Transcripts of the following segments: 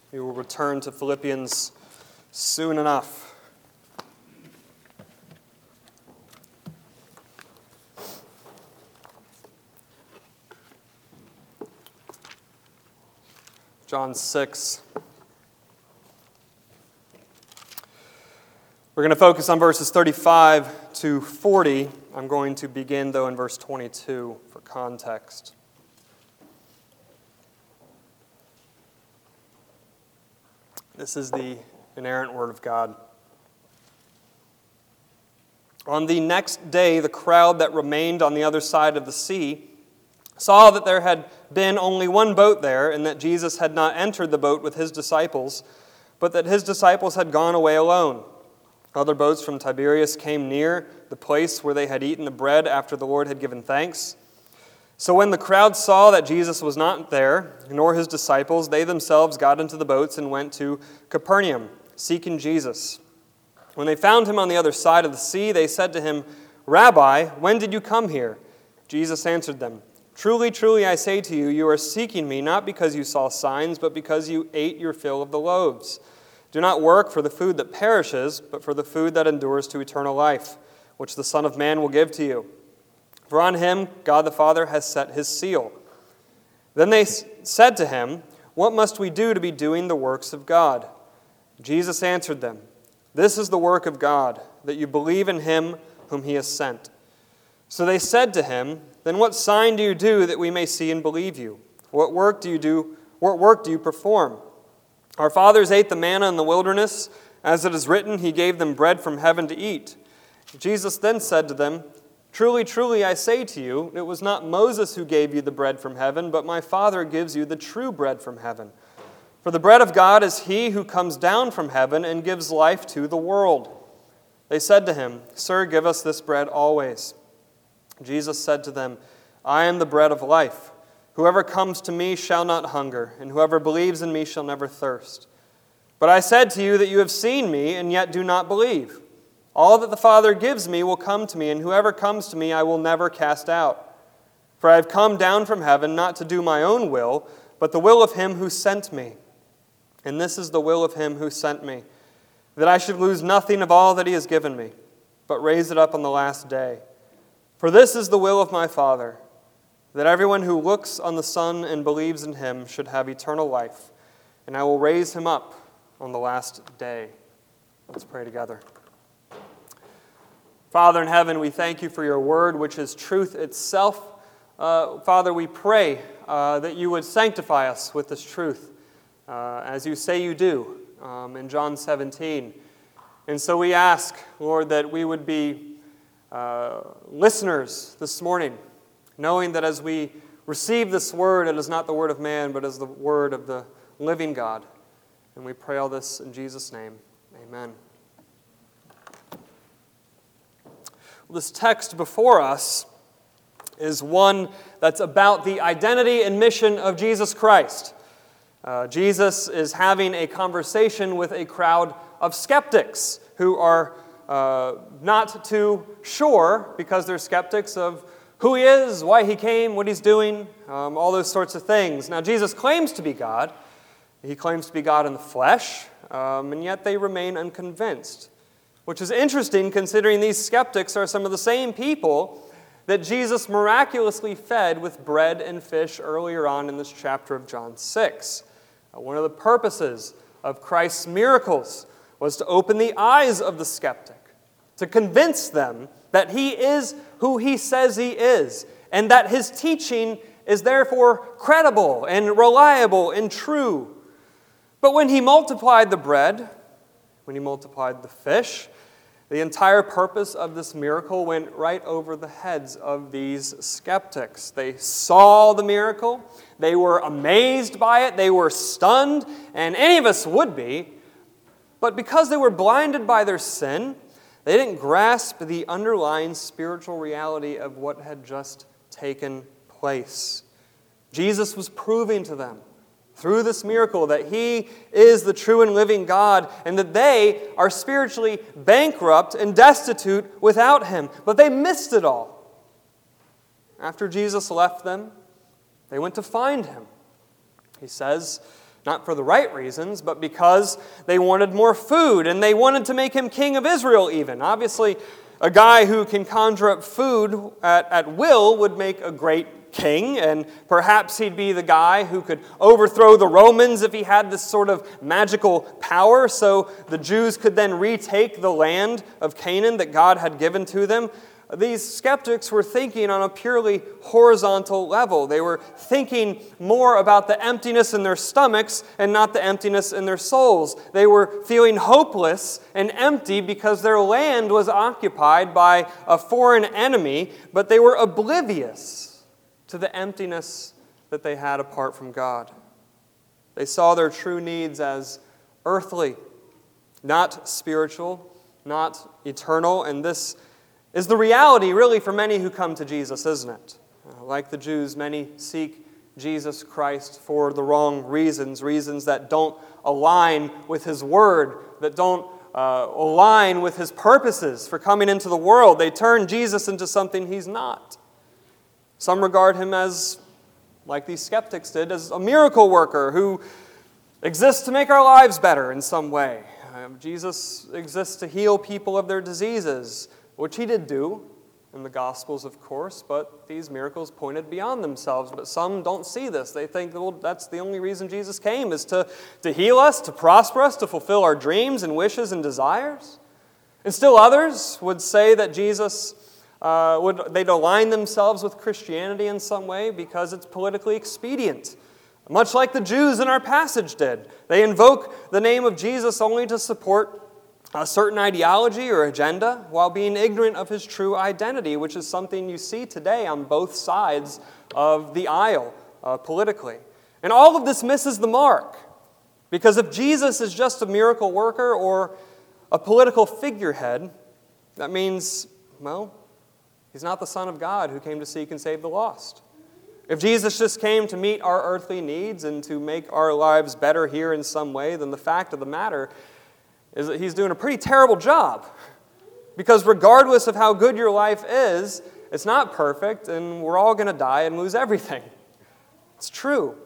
We will return to Philippians soon enough. John 6. We're going to focus on verses 35 to 40. I'm going to begin, though, in verse 22 for context. This is the inerrant Word of God. On the next day, the crowd that remained on the other side of the sea saw that there had been only one boat there, and that Jesus had not entered the boat with his disciples, but that his disciples had gone away alone. Other boats from Tiberias came near the place where they had eaten the bread after the Lord had given thanks. So when the crowd saw that Jesus was not there, nor his disciples, they themselves got into the boats and went to Capernaum, seeking Jesus. When they found him on the other side of the sea, they said to him, "Rabbi, when did you come here?" Jesus answered them, "Truly, truly, I say to you, you are seeking me not because you saw signs, but because you ate your fill of the loaves. Do not work for the food that perishes, but for the food that endures to eternal life, which the Son of Man will give to you. For on him God the Father has set his seal." Then they said to him, "What must we do to be doing the works of God?" Jesus answered them, "This is the work of God, that you believe in him whom he has sent." So they said to him, "Then what sign do you do that we may see and believe you? What work do you do? What work do you perform? Our fathers ate the manna in the wilderness. As it is written, he gave them bread from heaven to eat." Jesus then said to them, "Truly, truly, I say to you, it was not Moses who gave you the bread from heaven, but my Father gives you the true bread from heaven. For the bread of God is he who comes down from heaven and gives life to the world." They said to him, "Sir, give us this bread always." Jesus said to them, "I am the bread of life. Whoever comes to me shall not hunger, and whoever believes in me shall never thirst. But I said to you that you have seen me, and yet do not believe. All that the Father gives me will come to me, and whoever comes to me I will never cast out. For I have come down from heaven not to do my own will, but the will of him who sent me. And this is the will of him who sent me, that I should lose nothing of all that he has given me, but raise it up on the last day. For this is the will of my Father, that everyone who looks on the Son and believes in him should have eternal life, and I will raise him up on the last day." Let's pray together. Father in heaven, we thank you for your word, which is truth itself. Father, we pray that you would sanctify us with this truth, as you say you do in John 17. And so we ask, Lord, that we would be listeners this morning, knowing that as we receive this word, it is not the word of man, but is the word of the living God. And we pray all this in Jesus' name. Amen. This text before us is one that's about the identity and mission of Jesus Christ. Jesus is having a conversation with a crowd of skeptics who are not too sure, because they're skeptics of who he is, why he came, what he's doing, all those sorts of things. Now, Jesus claims to be God. He claims to be God in the flesh, and yet they remain unconvinced, which is interesting considering these skeptics are some of the same people that Jesus miraculously fed with bread and fish earlier on in this chapter of John 6. One of the purposes of Christ's miracles was to open the eyes of the skeptic, to convince them that he is who he says he is, and that his teaching is therefore credible and reliable and true. But when he multiplied the bread, when he multiplied the fish, the entire purpose of this miracle went right over the heads of these skeptics. They saw the miracle, they were amazed by it, they were stunned, and any of us would be. But because they were blinded by their sin, they didn't grasp the underlying spiritual reality of what had just taken place. Jesus was proving to them through this miracle that he is the true and living God, and that they are spiritually bankrupt and destitute without him. But they missed it all. After Jesus left them, they went to find him. He says, not for the right reasons, but because they wanted more food, and they wanted to make him king of Israel even. Obviously, a guy who can conjure up food at will would make a great king, and perhaps he'd be the guy who could overthrow the Romans if he had this sort of magical power, so the Jews could then retake the land of Canaan that God had given to them. These skeptics were thinking on a purely horizontal level. They were thinking more about the emptiness in their stomachs and not the emptiness in their souls. They were feeling hopeless and empty because their land was occupied by a foreign enemy, but they were oblivious to the emptiness that they had apart from God. They saw their true needs as earthly, not spiritual, not eternal, and this is the reality, really, for many who come to Jesus, isn't it? Like the Jews, many seek Jesus Christ for the wrong reasons, reasons that don't align with His Word, that don't align with His purposes for coming into the world. They turn Jesus into something He's not. Some regard Him as, like these skeptics did, as a miracle worker who exists to make our lives better in some way. Jesus exists to heal people of their diseases, which He did do in the Gospels, of course, but these miracles pointed beyond themselves. But some don't see this. They think, well, that's the only reason Jesus came, is to heal us, to prosper us, to fulfill our dreams and wishes and desires. And still others would say that Jesus, they'd align themselves with Christianity in some way because it's politically expedient. Much like the Jews in our passage did. They invoke the name of Jesus only to support a certain ideology or agenda while being ignorant of His true identity, which is something you see today on both sides of the aisle politically. And all of this misses the mark, because if Jesus is just a miracle worker or a political figurehead, that means, well, He's not the Son of God who came to seek and save the lost. If Jesus just came to meet our earthly needs and to make our lives better here in some way, then the fact of the matter is that He's doing a pretty terrible job. Because regardless of how good your life is, it's not perfect, and we're all going to die and lose everything. It's true.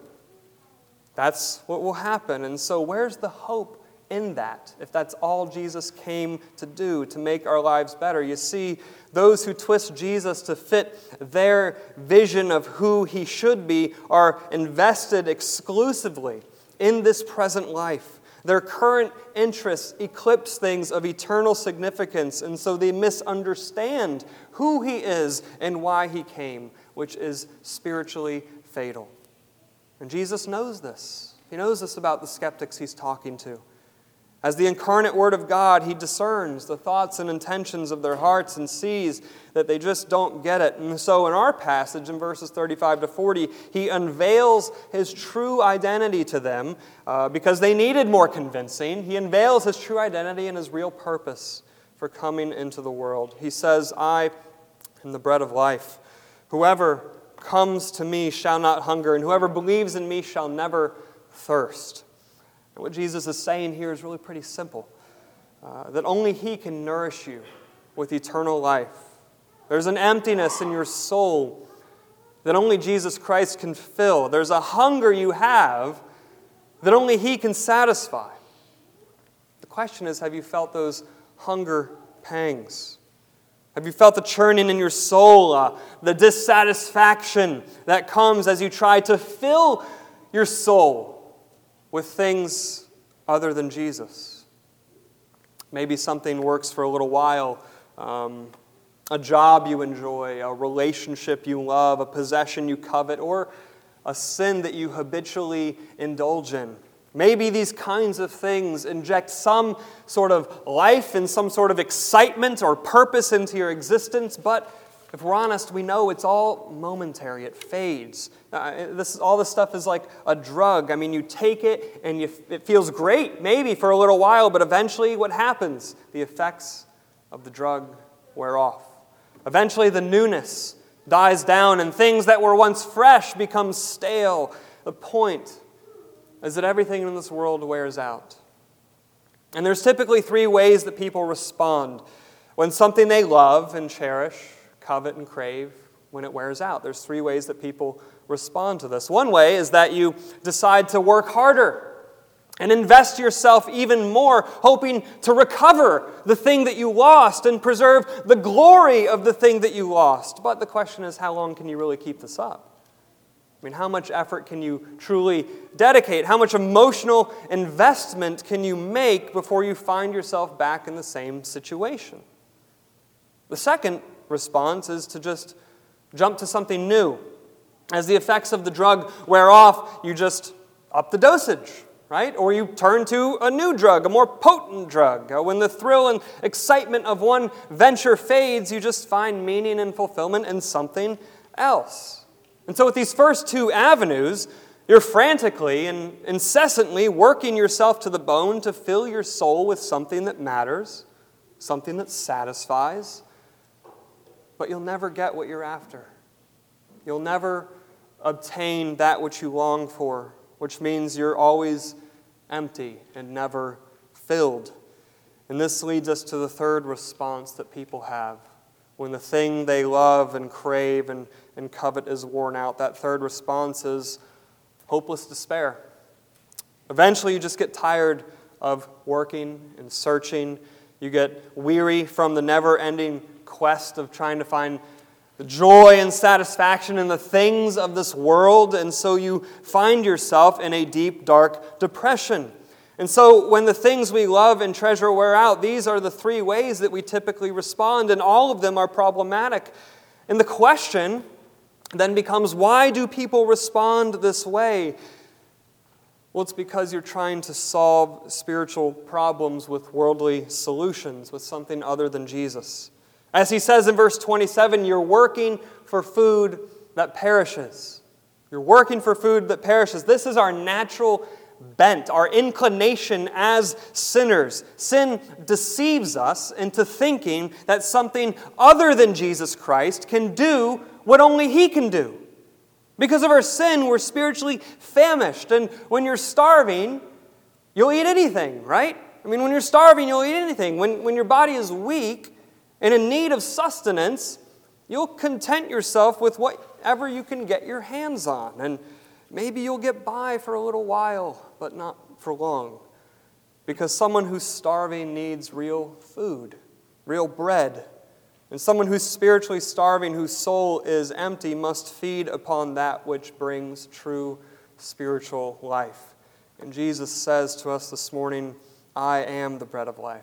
That's what will happen. And so where's the hope in that, if that's all Jesus came to do, to make our lives better? You see, those who twist Jesus to fit their vision of who He should be are invested exclusively in this present life. Their current interests eclipse things of eternal significance, and so they misunderstand who He is and why He came, which is spiritually fatal. And Jesus knows this. He knows this about the skeptics He's talking to. As the incarnate Word of God, He discerns the thoughts and intentions of their hearts and sees that they just don't get it. And so in our passage, in verses 35 to 40, He unveils His true identity to them because they needed more convincing. He unveils His true identity and His real purpose for coming into the world. He says, I am the bread of life. Whoever comes to me shall not hunger, and whoever believes in me shall never thirst. And what Jesus is saying here is really pretty simple. That only He can nourish you with eternal life. There's an emptiness in your soul that only Jesus Christ can fill. There's a hunger you have that only He can satisfy. The question is, have you felt those hunger pangs? Have you felt the churning in your soul, the dissatisfaction that comes as you try to fill your soul with things other than Jesus? Maybe something works for a little while, a job you enjoy, a relationship you love, a possession you covet, or a sin that you habitually indulge in. Maybe these kinds of things inject some sort of life and some sort of excitement or purpose into your existence, but if we're honest, we know it's all momentary. It fades. All this stuff is like a drug. I mean, you take it and it feels great, maybe for a little while, but eventually what happens? The effects of the drug wear off. Eventually the newness dies down and things that were once fresh become stale. The point is that everything in this world wears out. And there's typically 3 ways that people respond when something they love and cherish, covet and crave, when it wears out. There's 3 ways that people respond to this. One way is that you decide to work harder and invest yourself even more, hoping to recover the thing that you lost and preserve the glory of the thing that you lost. But the question is, how long can you really keep this up? I mean, how much effort can you truly dedicate? How much emotional investment can you make before you find yourself back in the same situation? The second response is to just jump to something new. As the effects of the drug wear off, you just up the dosage, right? Or you turn to a new drug, a more potent drug. When the thrill and excitement of one venture fades, you just find meaning and fulfillment in something else. And so with these first two avenues, you're frantically and incessantly working yourself to the bone to fill your soul with something that matters, something that satisfies, but you'll never get what you're after. You'll never obtain that which you long for, which means you're always empty and never filled. And this leads us to the third response that people have. When the thing they love and crave and covet is worn out, that third response is hopeless despair. Eventually, you just get tired of working and searching. You get weary from the never-ending quest of trying to find the joy and satisfaction in the things of this world, and so you find yourself in a deep, dark depression. And so when the things we love and treasure wear out, these are the three ways that we typically respond, and all of them are problematic. And the question then becomes, why do people respond this way? Well, it's because you're trying to solve spiritual problems with worldly solutions, with something other than Jesus. As he says in verse 27, you're working for food that perishes. You're working for food that perishes. This is our natural bent, our inclination as sinners. Sin deceives us into thinking that something other than Jesus Christ can do what only He can do. Because of our sin, we're spiritually famished. And when you're starving, you'll eat anything, right? I mean, when you're starving, you'll eat anything. When your body is weak and in need of sustenance, you'll content yourself with whatever you can get your hands on. And maybe you'll get by for a little while, but not for long. Because someone who's starving needs real food, real bread. And someone who's spiritually starving, whose soul is empty, must feed upon that which brings true spiritual life. And Jesus says to us this morning, I am the bread of life.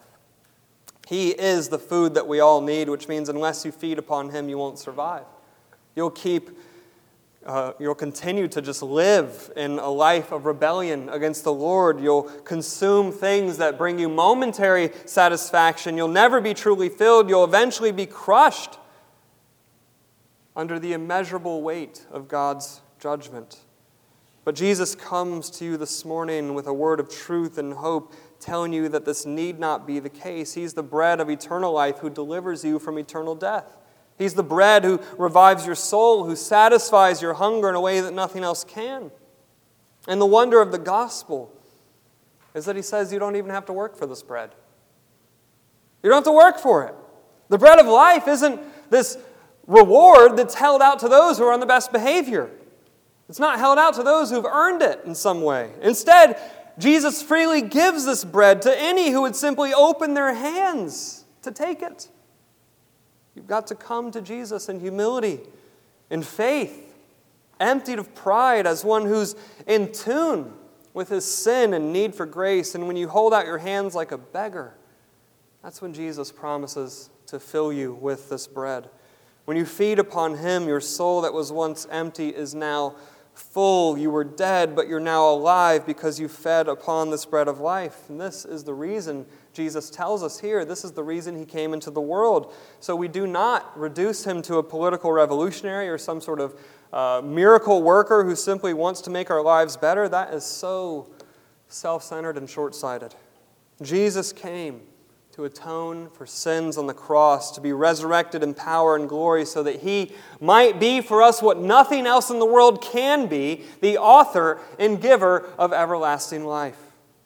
He is the food that we all need, which means unless you feed upon Him, you won't survive. You'll continue to just live in a life of rebellion against the Lord. You'll consume things that bring you momentary satisfaction. You'll never be truly filled. You'll eventually be crushed under the immeasurable weight of God's judgment. But Jesus comes to you this morning with a word of truth and hope, telling you that this need not be the case. He's the bread of eternal life who delivers you from eternal death. He's the bread who revives your soul, who satisfies your hunger in a way that nothing else can. And the wonder of the gospel is that He says you don't even have to work for this bread. You don't have to work for it. The bread of life isn't this reward that's held out to those who are on the best behavior. It's not held out to those who've earned it in some way. Instead, Jesus freely gives this bread to any who would simply open their hands to take it. You've got to come to Jesus in humility, in faith, emptied of pride, as one who's in tune with his sin and need for grace. And when you hold out your hands like a beggar, that's when Jesus promises to fill you with this bread. When you feed upon Him, your soul that was once empty is now full. You were dead, but you're now alive because you fed upon this bread of life. And this is the reason Jesus tells us here. This is the reason He came into the world. So we do not reduce Him to a political revolutionary or some sort of miracle worker who simply wants to make our lives better. That is so self-centered and short-sighted. Jesus came to atone for sins on the cross, to be resurrected in power and glory so that He might be for us what nothing else in the world can be, the author and giver of everlasting life.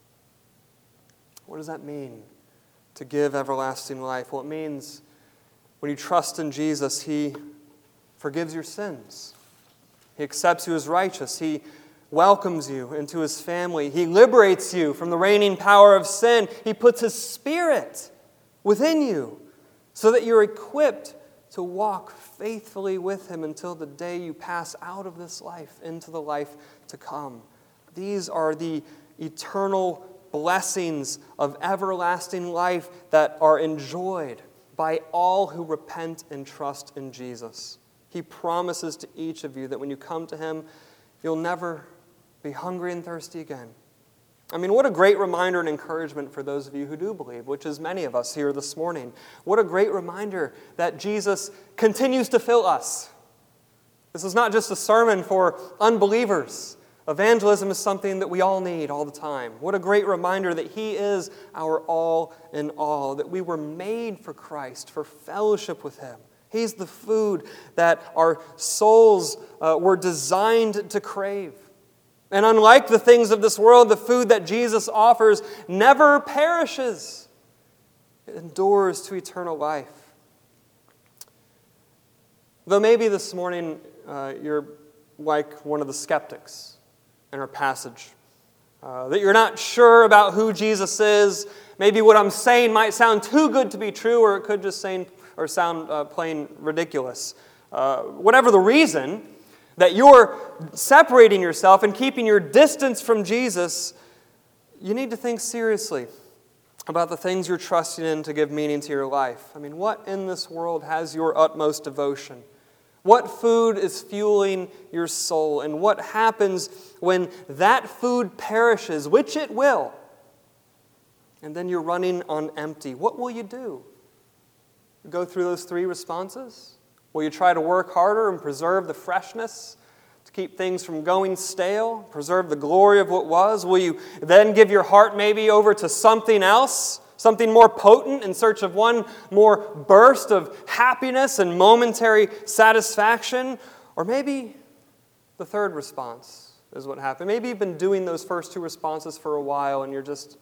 What does that mean, to give everlasting life? Well, it means when you trust in Jesus, He forgives your sins. He accepts you as righteous. He welcomes you into his family. He liberates you from the reigning power of sin. He puts his Spirit within you so that you're equipped to walk faithfully with him until the day you pass out of this life into the life to come. These are the eternal blessings of everlasting life that are enjoyed by all who repent and trust in Jesus. He promises to each of you that when you come to him, you'll never be hungry and thirsty again. I mean, what a great reminder and encouragement for those of you who do believe, which is many of us here this morning. What a great reminder that Jesus continues to fill us. This is not just a sermon for unbelievers. Evangelism is something that we all need all the time. What a great reminder that he is our all in all, that we were made for Christ, for fellowship with him. He's the food that our souls were designed to crave. And unlike the things of this world, the food that Jesus offers never perishes. It endures to eternal life. Though maybe this morning you're like one of the skeptics in our passage, that you're not sure about who Jesus is. Maybe what I'm saying might sound too good to be true, or it could just sound plain ridiculous. Whatever the reason that you're separating yourself and keeping your distance from Jesus, you need to think seriously about the things you're trusting in to give meaning to your life. I mean, what in this world has your utmost devotion? What food is fueling your soul? And what happens when that food perishes, which it will, and then you're running on empty? What will you do? Go through those three responses? Will you try to work harder and preserve the freshness to keep things from going stale, preserve the glory of what was? Will you then give your heart maybe over to something else, something more potent, in search of one more burst of happiness and momentary satisfaction? Or maybe the third response is what happened. Maybe you've been doing those first two responses for a while and you're just,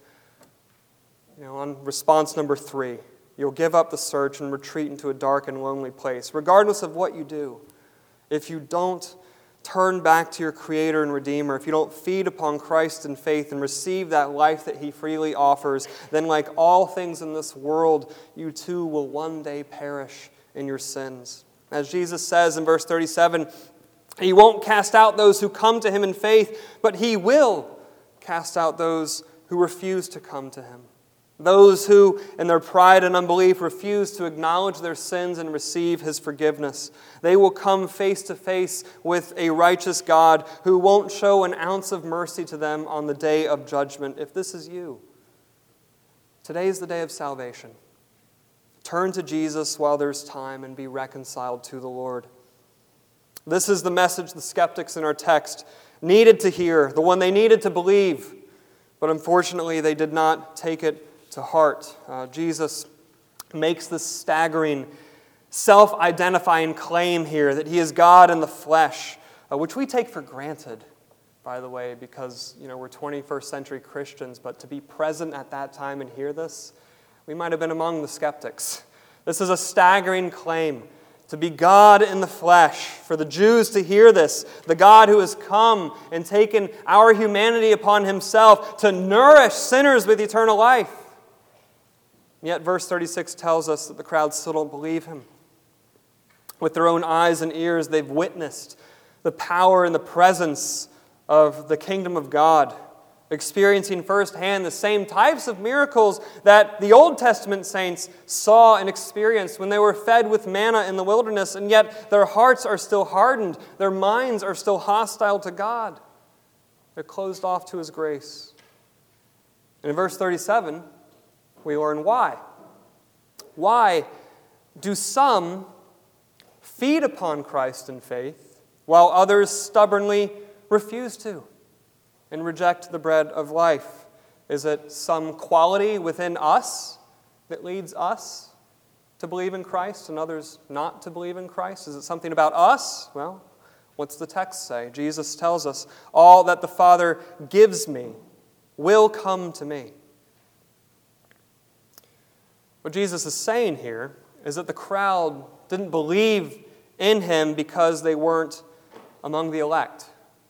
on response number 3. You'll give up the search and retreat into a dark and lonely place. Regardless of what you do, if you don't turn back to your Creator and Redeemer, if you don't feed upon Christ in faith and receive that life that he freely offers, then like all things in this world, you too will one day perish in your sins. As Jesus says in verse 37, he won't cast out those who come to him in faith, but he will cast out those who refuse to come to him. Those who, in their pride and unbelief, refuse to acknowledge their sins and receive his forgiveness. They will come face to face with a righteous God who won't show an ounce of mercy to them on the day of judgment. If this is you, today is the day of salvation. Turn to Jesus while there's time and be reconciled to the Lord. This is the message the skeptics in our text needed to hear, the one they needed to believe, but unfortunately they did not take it to heart. Jesus makes this staggering, self-identifying claim here that he is God in the flesh, which we take for granted, by the way, because we're 21st century Christians, but to be present at that time and hear this, we might have been among the skeptics. This is a staggering claim, to be God in the flesh. For the Jews to hear this, the God who has come and taken our humanity upon himself to nourish sinners with eternal life. Yet verse 36 tells us that the crowd still don't believe him. With their own eyes and ears, they've witnessed the power and the presence of the kingdom of God, experiencing firsthand the same types of miracles that the Old Testament saints saw and experienced when they were fed with manna in the wilderness, and yet their hearts are still hardened. Their minds are still hostile to God. They're closed off to his grace. And in verse 37, we learn why. Why do some feed upon Christ in faith, while others stubbornly refuse to and reject the bread of life? Is it some quality within us that leads us to believe in Christ and others not to believe in Christ? Is it something about us? Well, what's the text say? Jesus tells us, all that the Father gives me will come to me. What Jesus is saying here is that the crowd didn't believe in him because they weren't among the elect.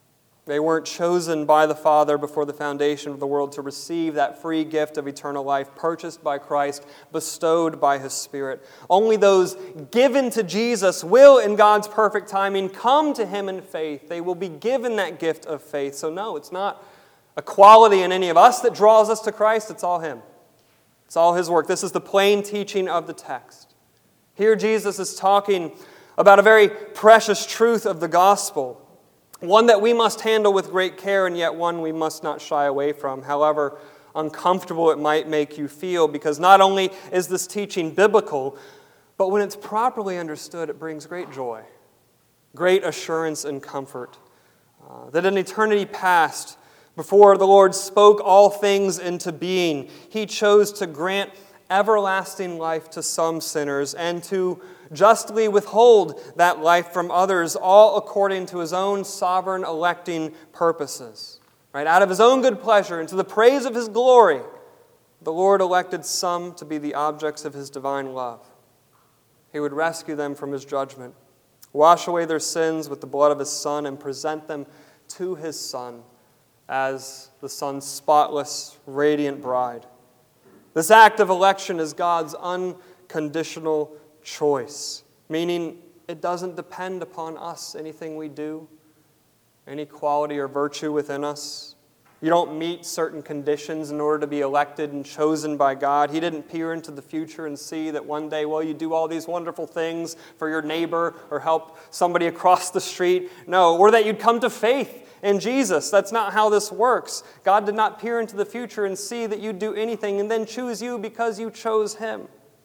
They weren't chosen by the Father before the foundation of the world to receive that free gift of eternal life purchased by Christ, bestowed by His Spirit. Only those given to Jesus will, in God's perfect timing, come to Him in faith. They will be given that gift of faith. So no, it's not a quality in any of us that draws us to Christ. It's all Him. It's all His work. This is the plain teaching of the text. Here Jesus is talking about a very precious truth of the gospel. One that we must handle with great care, and yet one we must not shy away from, however uncomfortable it might make you feel, because not only is this teaching biblical, but when it's properly understood, it brings great joy, great assurance and comfort. That in eternity past, before the Lord spoke all things into being, He chose to grant everlasting life to some sinners and to justly withhold that life from others, all according to His own sovereign electing purposes. Right? Out of His own good pleasure and to the praise of His glory, the Lord elected some to be the objects of His divine love. He would rescue them from His judgment, wash away their sins with the blood of His Son, and present them to His Son as the Son's spotless, radiant bride. This act of election is God's unconditional choice, meaning it doesn't depend upon us, anything we do, any quality or virtue within us. You don't meet certain conditions in order to be elected and chosen by God. He didn't peer into the future and see that one day, well, you do all these wonderful things for your neighbor or help somebody across the street. No, or that you'd come to faith in Jesus. That's not how this works. God did not peer into the future and see that you'd do anything and then choose you because you chose Him.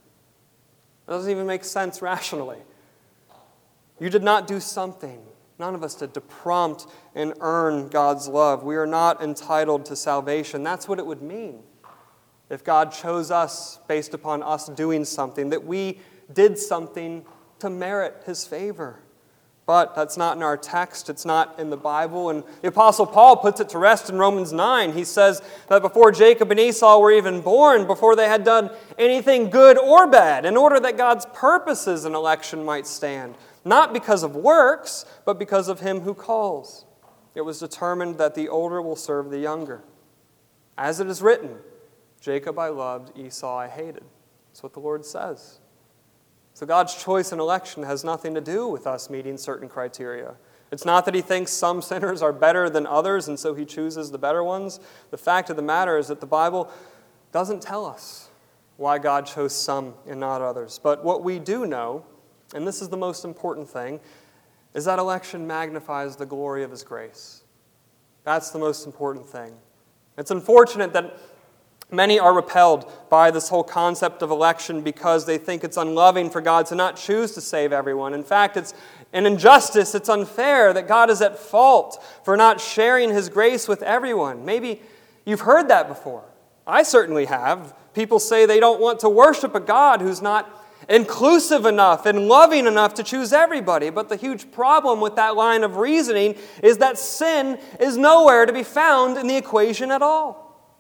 It doesn't even make sense rationally. You did not do something. None of us did to prompt and earn God's love. We are not entitled to salvation. That's what it would mean if God chose us based upon us doing something, that we did something to merit His favor. But that's not in our text. It's not in the Bible. And the Apostle Paul puts it to rest in Romans 9. He says that before Jacob and Esau were even born, before they had done anything good or bad, in order that God's purposes in election might stand, not because of works, but because of Him who calls. It was determined that the older will serve the younger. As it is written, Jacob I loved, Esau I hated. That's what the Lord says. So God's choice in election has nothing to do with us meeting certain criteria. It's not that He thinks some sinners are better than others, and so He chooses the better ones. The fact of the matter is that the Bible doesn't tell us why God chose some and not others. But what we do know, and this is the most important thing, is that election magnifies the glory of His grace. That's the most important thing. It's unfortunate that many are repelled by this whole concept of election because they think it's unloving for God to not choose to save everyone. In fact, it's an injustice. It's unfair that God is at fault for not sharing His grace with everyone. Maybe you've heard that before. I certainly have. People say they don't want to worship a God who's not inclusive enough and loving enough to choose everybody. But the huge problem with that line of reasoning is that sin is nowhere to be found in the equation at all.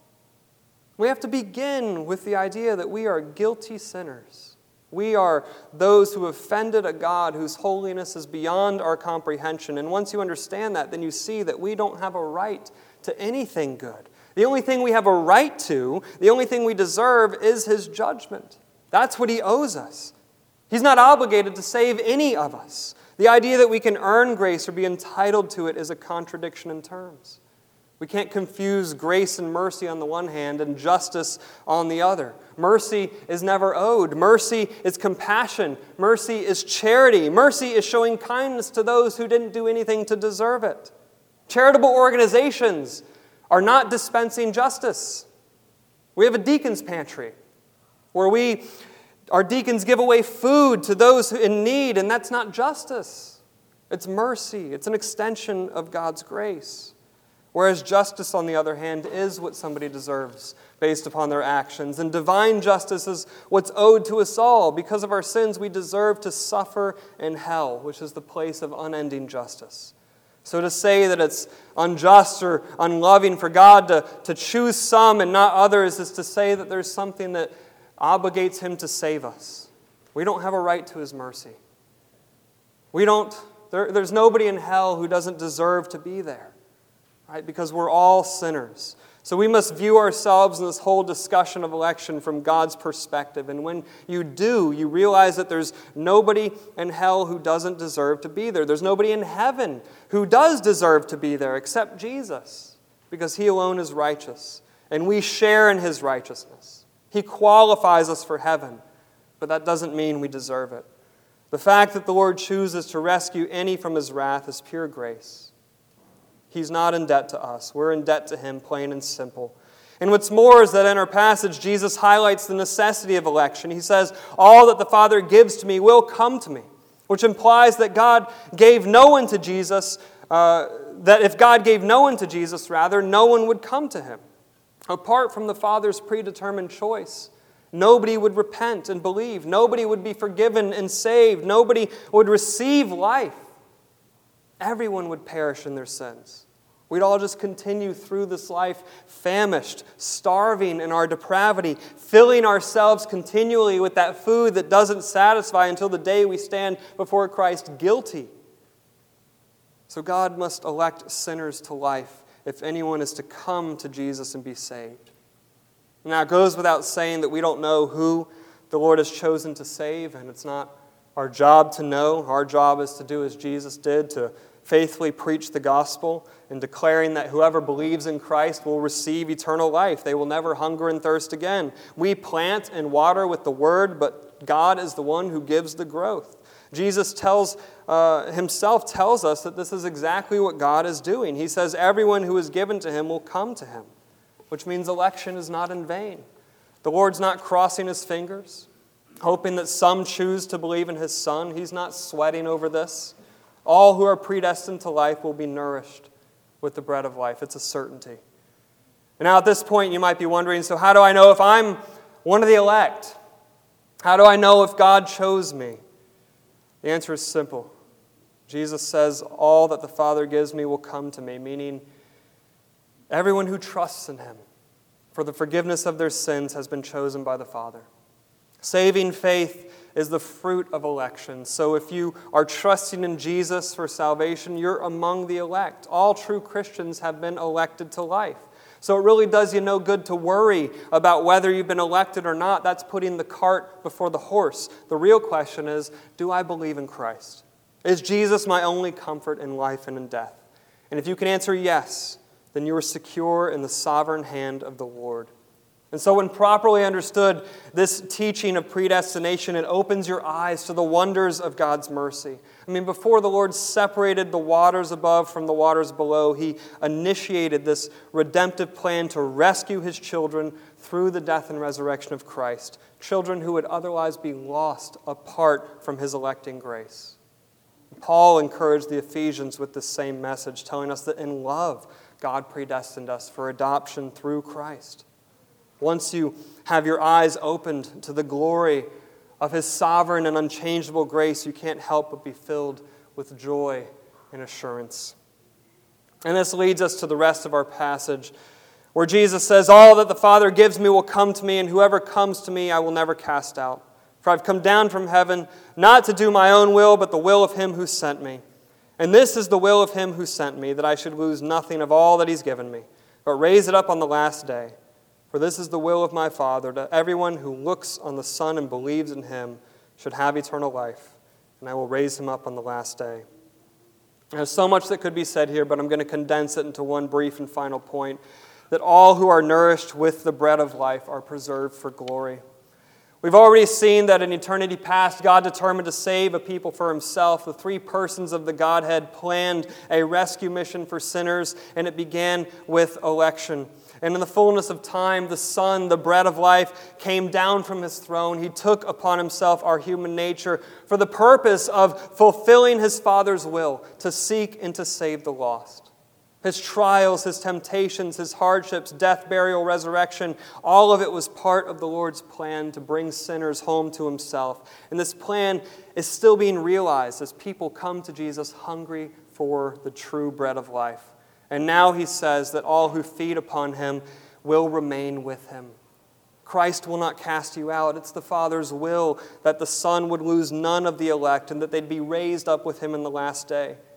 We have to begin with the idea that we are guilty sinners. We are those who offended a God whose holiness is beyond our comprehension. And once you understand that, then you see that we don't have a right to anything good. The only thing we have a right to, the only thing we deserve, is His judgment. That's what He owes us. He's not obligated to save any of us. The idea that we can earn grace or be entitled to it is a contradiction in terms. We can't confuse grace and mercy on the one hand and justice on the other. Mercy is never owed. Mercy is compassion. Mercy is charity. Mercy is showing kindness to those who didn't do anything to deserve it. Charitable organizations are not dispensing justice. We have a deacon's pantry where our deacons give away food to those in need, and that's not justice. It's mercy. It's an extension of God's grace. Whereas justice, on the other hand, is what somebody deserves based upon their actions. And divine justice is what's owed to us all. Because of our sins, we deserve to suffer in hell, which is the place of unending justice. So to say that it's unjust or unloving for God to choose some and not others is to say that there's something that obligates Him to save us. We don't have a right to His mercy. There's nobody in hell who doesn't deserve to be there. right? Because we're all sinners. So we must view ourselves in this whole discussion of election from God's perspective. And when you do, you realize that there's nobody in hell who doesn't deserve to be there. There's nobody in heaven who does deserve to be there except Jesus, because He alone is righteous. And we share in His righteousness. He qualifies us for heaven, but that doesn't mean we deserve it. The fact that the Lord chooses to rescue any from His wrath is pure grace. He's not in debt to us. We're in debt to Him, plain and simple. And what's more is that in our passage, Jesus highlights the necessity of election. He says, all that the Father gives to me will come to me, which implies that God gave no one to Jesus, that if God gave no one to Jesus, rather, no one would come to Him. Apart from the Father's predetermined choice, nobody would repent and believe. Nobody would be forgiven and saved. Nobody would receive life. Everyone would perish in their sins. We'd all just continue through this life famished, starving in our depravity, filling ourselves continually with that food that doesn't satisfy until the day we stand before Christ guilty. So God must elect sinners to life if anyone is to come to Jesus and be saved. Now, it goes without saying that we don't know who the Lord has chosen to save, and it's not our job to know. Our job is to do as Jesus did, to faithfully preach the gospel and declaring that whoever believes in Christ will receive eternal life. They will never hunger and thirst again. We plant and water with the word, but God is the one who gives the growth. Jesus Himself tells us that this is exactly what God is doing. He says everyone who is given to Him will come to Him, which means election is not in vain. The Lord's not crossing His fingers, hoping that some choose to believe in His Son. He's not sweating over this. All who are predestined to life will be nourished with the bread of life. It's a certainty. And now at this point you might be wondering, so how do I know if I'm one of the elect? How do I know if God chose me? The answer is simple. Jesus says, all that the Father gives me will come to me, meaning everyone who trusts in Him for the forgiveness of their sins has been chosen by the Father. Saving faith is the fruit of election. So if you are trusting in Jesus for salvation, you're among the elect. All true Christians have been elected to life. So it really does you no good to worry about whether you've been elected or not. That's putting the cart before the horse. The real question is, do I believe in Christ? Is Jesus my only comfort in life and in death? And if you can answer yes, then you are secure in the sovereign hand of the Lord. And so when properly understood, this teaching of predestination, it opens your eyes to the wonders of God's mercy. I mean, before the Lord separated the waters above from the waters below, He initiated this redemptive plan to rescue His children through the death and resurrection of Christ, children who would otherwise be lost apart from His electing grace. Paul encouraged the Ephesians with this same message, telling us that in love, God predestined us for adoption through Christ. Once you have your eyes opened to the glory of His sovereign and unchangeable grace, you can't help but be filled with joy and assurance. And this leads us to the rest of our passage, where Jesus says, all that the Father gives me will come to me, and whoever comes to me I will never cast out. For I've come down from heaven, not to do my own will, but the will of Him who sent me. And this is the will of Him who sent me, that I should lose nothing of all that He's given me, but raise it up on the last day. For this is the will of my Father, that everyone who looks on the Son and believes in Him should have eternal life, and I will raise him up on the last day. There's so much that could be said here, but I'm going to condense it into one brief and final point, that all who are nourished with the bread of life are preserved for glory. We've already seen that in eternity past, God determined to save a people for Himself. The three persons of the Godhead planned a rescue mission for sinners, and it began with election. And in the fullness of time, the Son, the bread of life, came down from His throne. He took upon Himself our human nature for the purpose of fulfilling His Father's will to seek and to save the lost. His trials, His temptations, His hardships, death, burial, resurrection, all of it was part of the Lord's plan to bring sinners home to Himself. And this plan is still being realized as people come to Jesus hungry for the true bread of life. And now He says that all who feed upon Him will remain with Him. Christ will not cast you out. It's the Father's will that the Son would lose none of the elect and that they'd be raised up with Him in the last day.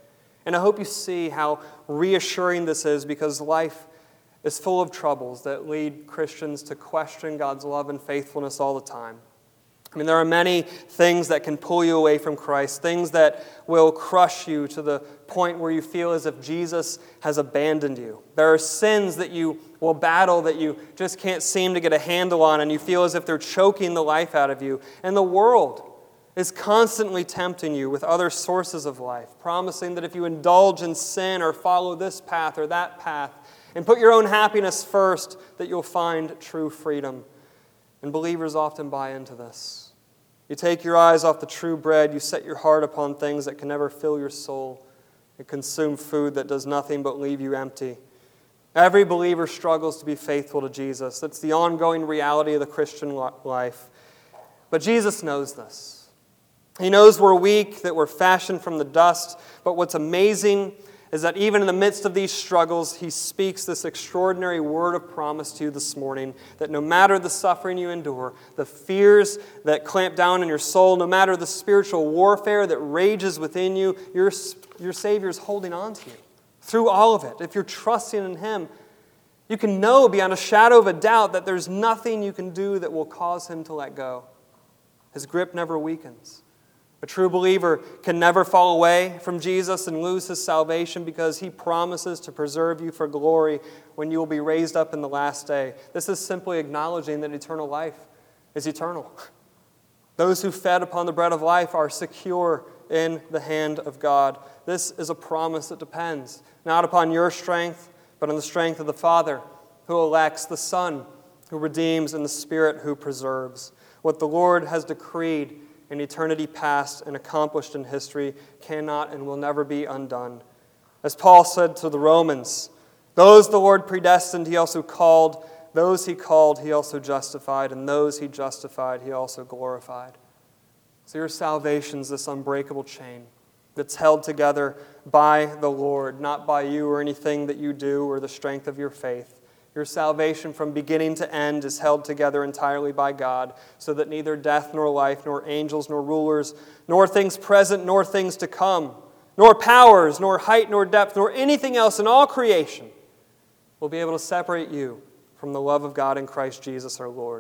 And I hope you see how reassuring this is, because life is full of troubles that lead Christians to question God's love and faithfulness all the time. I mean, there are many things that can pull you away from Christ, things that will crush you to the point where you feel as if Jesus has abandoned you. There are sins that you will battle that you just can't seem to get a handle on, and you feel as if they're choking the life out of you. And the world is constantly tempting you with other sources of life, promising that if you indulge in sin or follow this path or that path and put your own happiness first, that you'll find true freedom. And believers often buy into this. You take your eyes off the true bread, you set your heart upon things that can never fill your soul, and consume food that does nothing but leave you empty. Every believer struggles to be faithful to Jesus. That's the ongoing reality of the Christian life. But Jesus knows this. He knows we're weak, that we're fashioned from the dust. But what's amazing is that even in the midst of these struggles, He speaks this extraordinary word of promise to you this morning, that no matter the suffering you endure, the fears that clamp down in your soul, no matter the spiritual warfare that rages within you, your Savior is holding on to you through all of it. If you're trusting in Him, you can know beyond a shadow of a doubt that there's nothing you can do that will cause Him to let go. His grip never weakens. A true believer can never fall away from Jesus and lose his salvation, because He promises to preserve you for glory when you will be raised up in the last day. This is simply acknowledging that eternal life is eternal. Those who fed upon the bread of life are secure in the hand of God. This is a promise that depends not upon your strength, but on the strength of the Father who elects, the Son who redeems, and the Spirit who preserves. What the Lord has decreed in eternity past and accomplished in history cannot and will never be undone. As Paul said to the Romans, those the Lord predestined, He also called. Those He called, He also justified. And those He justified, He also glorified. So your salvation is this unbreakable chain that's held together by the Lord, not by you or anything that you do or the strength of your faith. Your salvation from beginning to end is held together entirely by God, so that neither death nor life, nor angels nor rulers, nor things present nor things to come, nor powers, nor height nor depth, nor anything else in all creation will be able to separate you from the love of God in Christ Jesus our Lord.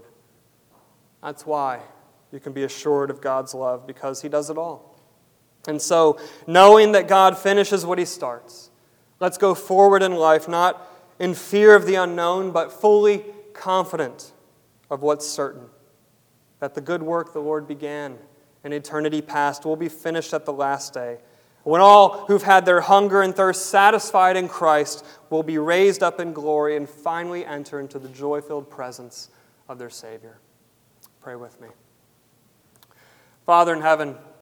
That's why you can be assured of God's love, because He does it all. And so, knowing that God finishes what He starts, let's go forward in life, not in fear of the unknown, but fully confident of what's certain, that the good work the Lord began in eternity past will be finished at the last day, when all who've had their hunger and thirst satisfied in Christ will be raised up in glory and finally enter into the joy-filled presence of their Savior. Pray with me. Father in heaven,